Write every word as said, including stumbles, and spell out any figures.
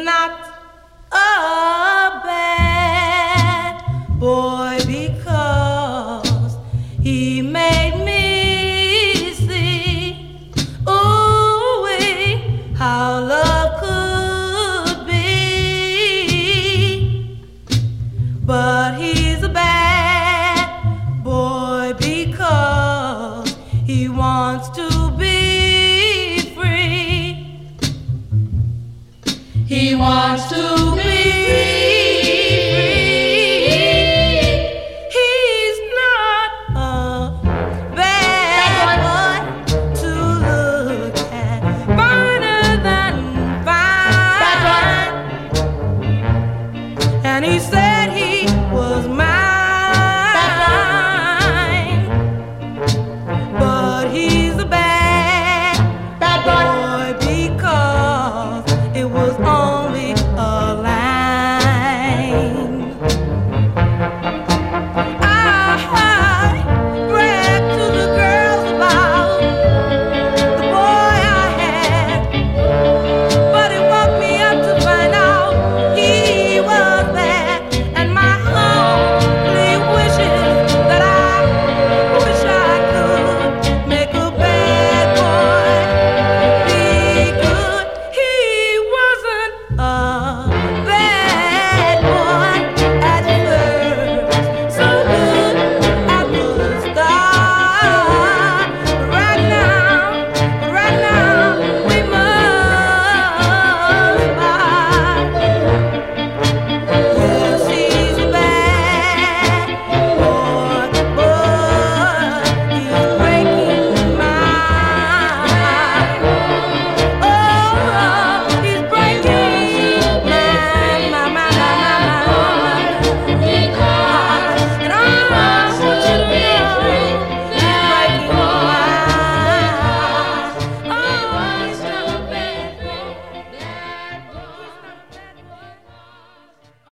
not a bad boy because he made me see, ooh, how love could be. But he's a bad boy because he wants to be free. He wants to be